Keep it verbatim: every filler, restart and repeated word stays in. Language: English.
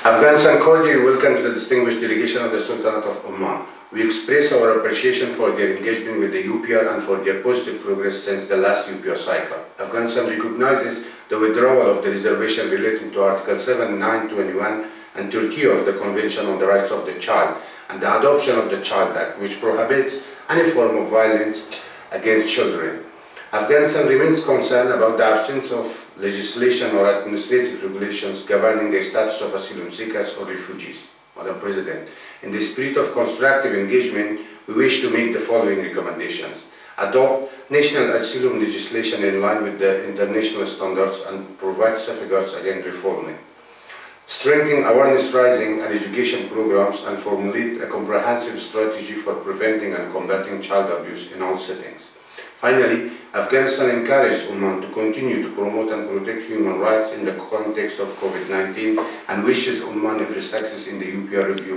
Afghanistan cordially welcomes the distinguished delegation of the Sultanate of Oman. We express our appreciation for their engagement with the U P R and for their positive progress since the last U P R cycle. Afghanistan recognizes the withdrawal of the reservation relating to Article seven, nine, twenty-one and thirty of the Convention on the Rights of the Child and the adoption of the Child Act, which prohibits any form of violence against children. Afghanistan remains concerned about the absence of legislation or administrative regulations governing the status of asylum seekers or refugees. Madam President, in the spirit of constructive engagement, we wish to make the following recommendations. Adopt national asylum legislation in line with the international standards and provide safeguards against refoulement. Strengthen awareness raising and education programs and formulate a comprehensive strategy for preventing and combating child abuse in all settings. Finally, Afghanistan encourages Oman to continue to promote and protect human rights in the context of COVID nineteen and wishes Oman every success in the U P R review